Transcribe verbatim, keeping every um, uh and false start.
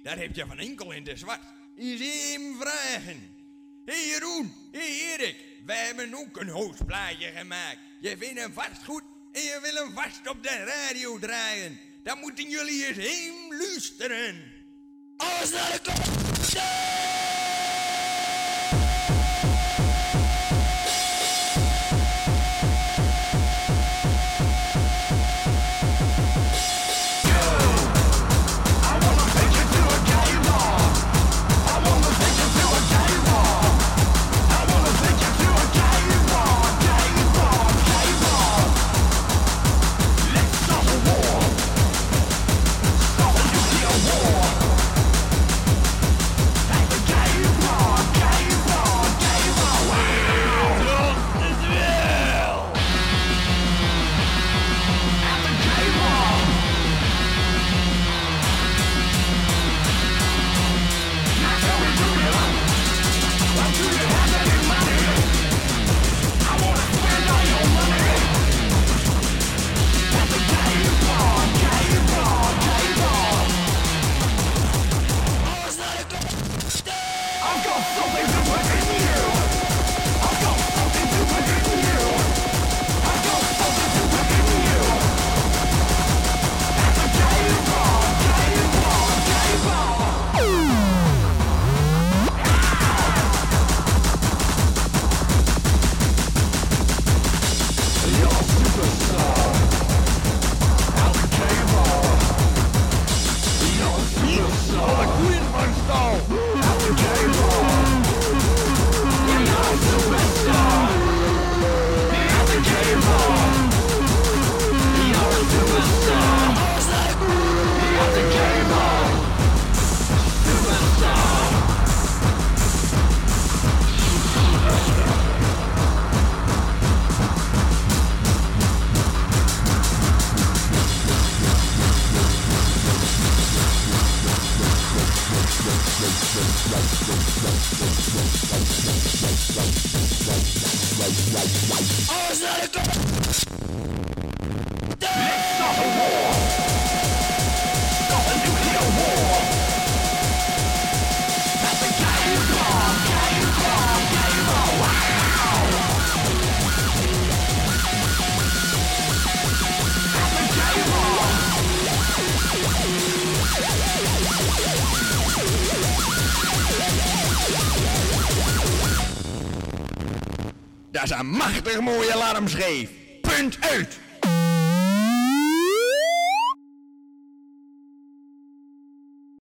daar heb je van enkel in de zwart. Is hem vragen. Hé hey Jeroen, hé hey Erik, wij hebben ook een hoostplaatje gemaakt. Je vindt hem vast goed en je wil hem vast op de radio draaien. Dan moeten jullie eens heen luisteren. Alles naar de kop! Dat is een machtig mooie alarmschreef. Punt uit.